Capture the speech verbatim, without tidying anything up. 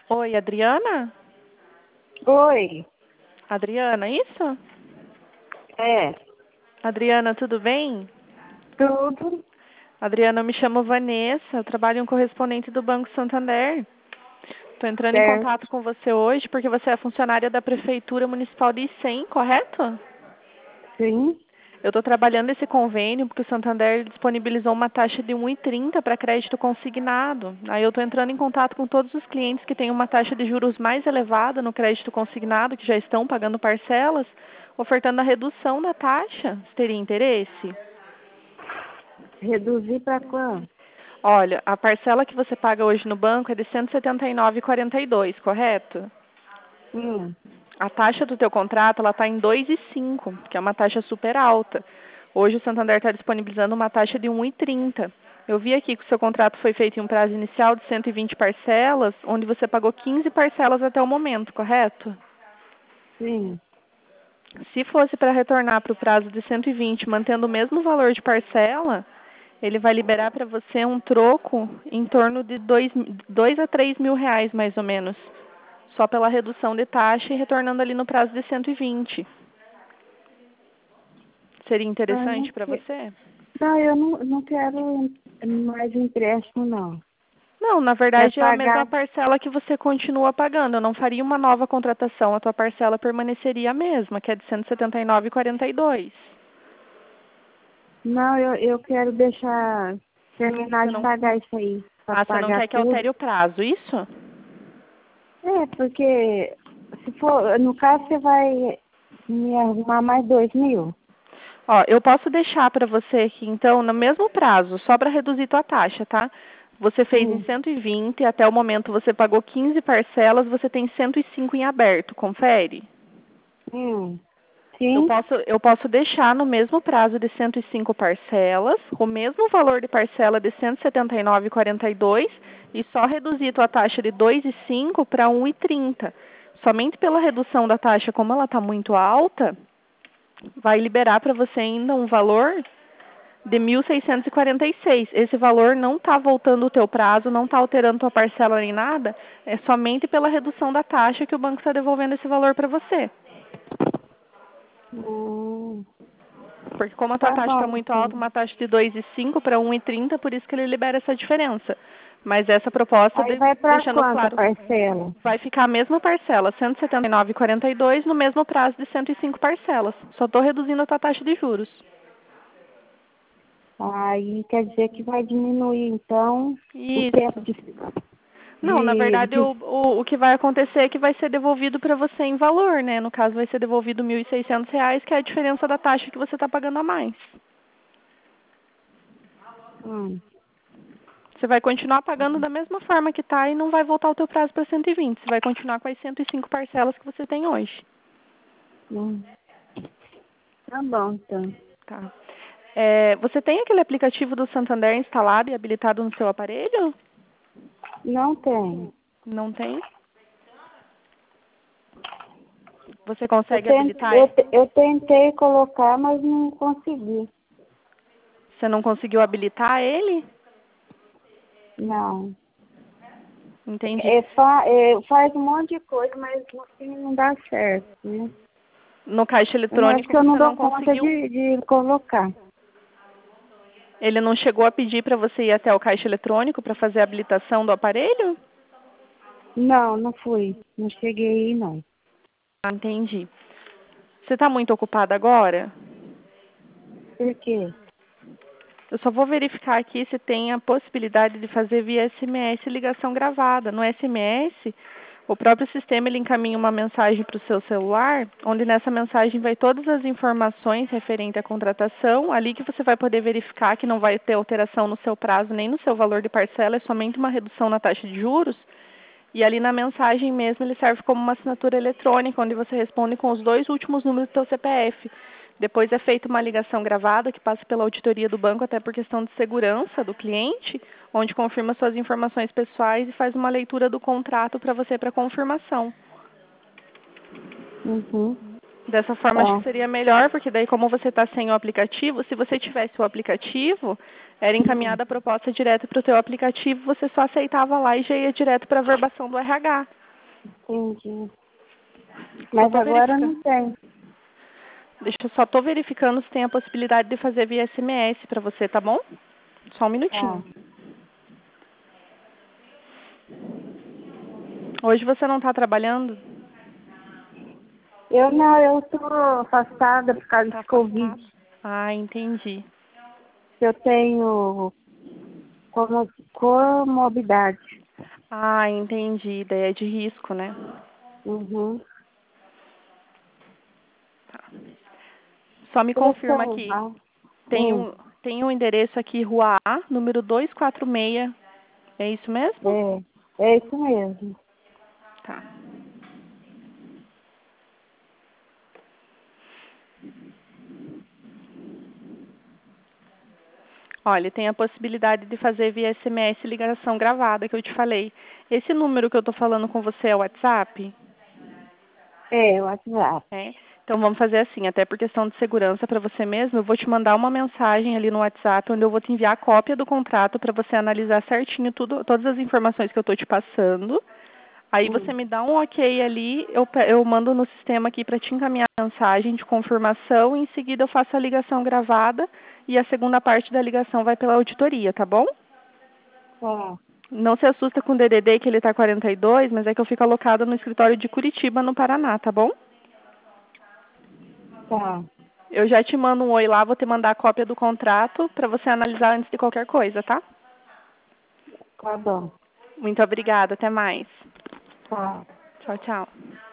Oi, Adriana? Oi, Adriana, isso? é, Adriana, tudo bem? tudo Adriana, eu me chamo Vanessa, eu trabalho em um correspondente do Banco Santander. Estou entrando em certo, contato com você hoje porque você é funcionária da Prefeitura Municipal de Icém, correto? sim. Eu estou trabalhando esse convênio porque o Santander disponibilizou uma taxa de um vírgula trinta para crédito consignado. Aí eu estou entrando em contato com todos os clientes que têm uma taxa de juros mais elevada no crédito consignado, que já estão pagando parcelas, ofertando a redução da taxa. Você teria interesse? Reduzir para quanto? Olha, a parcela que você paga hoje no banco é de cento e setenta e nove vírgula quarenta e dois, correto? Hum, A taxa do teu contrato ela está em dois vírgula cinco, que é uma taxa super alta. Hoje o Santander está disponibilizando uma taxa de um vírgula trinta. Eu vi aqui que o seu contrato foi feito em um prazo inicial de cento e vinte parcelas, onde você pagou quinze parcelas até o momento, correto? sim. Se fosse para retornar para o prazo de cento e vinte, mantendo o mesmo valor de parcela, ele vai liberar para você um troco em torno de dois a três mil reais, mais ou menos, só pela redução de taxa e retornando ali no prazo de cento e vinte. Seria Eu não, interessante para que- você? não, eu não, não quero mais empréstimo, não. Não, na Quero verdade é a mesma pagar, parcela que você continua pagando. Eu não faria uma nova contratação, a tua parcela permaneceria a mesma, que é de cento e setenta e nove vírgula quarenta e dois. não, eu, eu quero deixar, terminar Você de não... pagar isso aí, para Ah, você não pagar quer que tudo. altere o prazo, isso? É, porque, se for, no caso, você vai me arrumar mais dois mil? Ó, eu posso deixar para você aqui, então, no mesmo prazo, só para reduzir tua taxa, tá? Você fez em Hum, cento e vinte, até o momento você pagou quinze parcelas, você tem cento e cinco em aberto, confere? hum, Eu sim. posso, eu posso deixar no mesmo prazo de cento e cinco parcelas, o mesmo valor de parcela de cento e setenta e nove vírgula quarenta e dois e só reduzir tua taxa de dois vírgula cinco para um vírgula trinta. Somente pela redução da taxa, como ela está muito alta, vai liberar para você ainda um valor de mil seiscentos e quarenta e seis. Esse valor não está voltando o teu prazo, não está alterando tua parcela nem nada, é somente pela redução da taxa que o banco está devolvendo esse valor para você. Hum, Porque como a tua tá taxa está bom, muito alta, então. uma taxa de dois vírgula cinco para um vírgula trinta, por isso que ele libera essa diferença. Mas essa proposta, Aí de- vai para deixando quanto a claro, parcela? vai ficar a mesma parcela, cento e setenta e nove vírgula quarenta e dois, no mesmo prazo de cento e cinco parcelas. Só estou reduzindo a tua taxa de juros. Aí quer dizer que vai diminuir, então, o tempo Isso. de, Não, na de, verdade, de... o, o, o que vai acontecer é que vai ser devolvido para você em valor, né? No caso, vai ser devolvido mil e seiscentos reais, que é a diferença da taxa que você está pagando a mais. Hum, Você vai continuar pagando da mesma forma que está e não vai voltar o teu prazo para cento e vinte. Você vai continuar com as cento e cinco parcelas que você tem hoje. hum. Tá bom, então. Tá? É, você tem aquele aplicativo do Santander instalado e habilitado no seu aparelho? Não tem. Não tem? Você Eu, consegue tent, habilitar? eu, te- eu tentei colocar, mas não consegui. Você não conseguiu habilitar ele? Não. Entendi. É, fa, é, faz um monte de coisa, mas no fim não dá certo, né? No caixa Eu não- acho eletrônico que eu não você dou não conta conseguiu? de, de colocar. Ele não chegou a pedir para você ir até o caixa eletrônico para fazer a habilitação do aparelho? Não, não fui. Não cheguei aí, não. Ah, entendi. Você está muito ocupada agora? Por quê? Eu só vou verificar aqui se tem a possibilidade de fazer via S M S ligação gravada. No S M S, o próprio sistema ele encaminha uma mensagem para o seu celular, onde nessa mensagem vai todas as informações referentes à contratação, ali que você vai poder verificar que não vai ter alteração no seu prazo nem no seu valor de parcela, é somente uma redução na taxa de juros. E ali na mensagem mesmo ele serve como uma assinatura eletrônica, onde você responde com os dois últimos números do seu C P F. Depois é feita uma ligação gravada que passa pela auditoria do banco, até por questão de segurança do cliente, onde confirma suas informações pessoais e faz uma leitura do contrato para você para confirmação. Uhum. Dessa forma acho que Tá. seria melhor, porque daí como você está sem o aplicativo, se você tivesse o aplicativo, era Hum. encaminhada a proposta direto para o teu aplicativo, você só aceitava lá e já ia direto para a verbação do R H. Entendi. Só Mas tô agora verificando. não tem. Deixa eu só tô verificando se tem a possibilidade de fazer via S M S para você, tá bom? Só um Tá. minutinho. Hoje você não está trabalhando? Eu não, eu tô afastada por causa Tá de Covid. afastado. Ah, entendi. Eu tenho como comorbidade. Ah, entendi. Daí é de risco, né? Uhum. Só me Eu confirma sou, aqui. ah, Tem hum, um, tem um endereço aqui, Rua A, número duzentos e quarenta e seis. É isso mesmo? é, é isso mesmo. Tá. Olha, tem a possibilidade de fazer via S M S ligação gravada, que eu te falei. Esse número que eu tô falando com você é o WhatsApp? É, o WhatsApp. É. Então vamos fazer assim, até por questão de segurança para você mesmo, eu vou te mandar uma mensagem ali no WhatsApp, onde eu vou te enviar a cópia do contrato para você analisar certinho tudo, todas as informações que eu estou te passando. Aí você Hum, me dá um ok ali, eu, pe- eu mando no sistema aqui para te encaminhar a mensagem de confirmação, e em seguida eu faço a ligação gravada e a segunda parte da ligação vai pela auditoria, tá bom? tá, Não se assusta com o D D D que ele tá quarenta e dois, mas é que eu fico alocada no escritório de Curitiba, no Paraná, tá bom? tá, Eu já te mando um oi lá, vou te mandar a cópia do contrato para você analisar antes de qualquer coisa, tá? tá bom. Muito obrigada, até mais. Tá. Tchau, tchau.